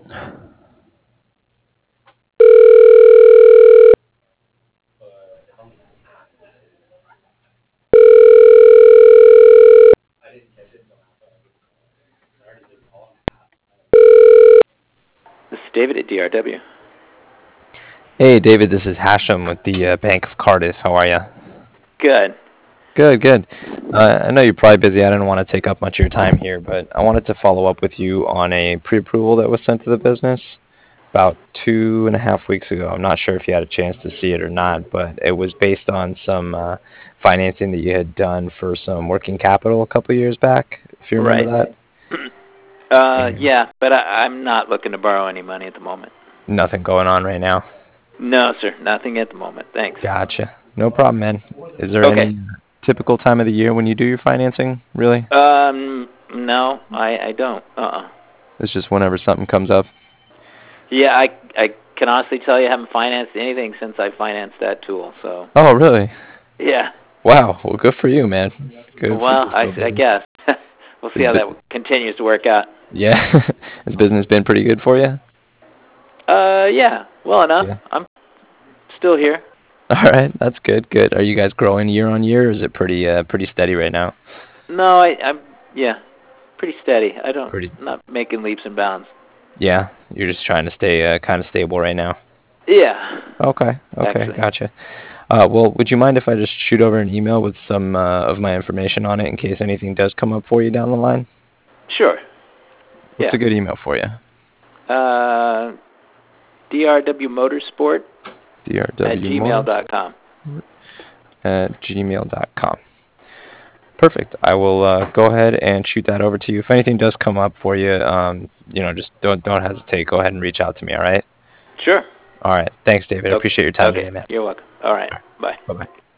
This is David at DRW. Hey, David, this is Hashem with the Bank of Cardiff. How are you? Good. Good, good. I know you're probably busy. I didn't want to take up much of your time here, but I wanted to follow up with you on a pre-approval that was sent to the business about 2.5 weeks ago. I'm not sure if you had a chance to see it or not, but it was based on some financing that you had done for some working capital a couple years back, if you remember Right. that. Yeah, but I'm not looking to borrow any money at the moment. Nothing going on right now. No, sir. Nothing at the moment. Thanks. Gotcha. No problem, man. Is there Okay. any typical time of the year when you do your financing, really? No, I don't. It's just whenever something comes up. Yeah, I can honestly tell you I haven't financed anything since I financed that tool. So, Oh, really? yeah. Wow. Well, good for you, man. Good for Well, you. Still I busy. guess we'll see Is how bu- that continues to work out. yeah. Has business been pretty good for you? Yeah. Well enough. Yeah. I'm still here. All right. That's good. Good. Are you guys growing year on year, or is it pretty steady right now? No, I'm yeah, pretty steady. Pretty. Not making leaps and bounds. Yeah. You're just trying to stay kind of stable right now. Yeah, Okay. Okay. actually. Gotcha. Well, would you mind if I just shoot over an email with some of my information on it in case anything does come up for you down the line? Sure. What's Yeah. a good email for you? Uh, DRW Motorsport at DRW Motorsport gmail.com. at gmail.com. Perfect. I will go ahead and shoot that over to you. If anything does come up for you, just don't hesitate. Go ahead and reach out to me. All right. Sure. All right. Thanks, David. I Okay. appreciate your time Okay. today, man. You're welcome. All right. Bye. Bye bye.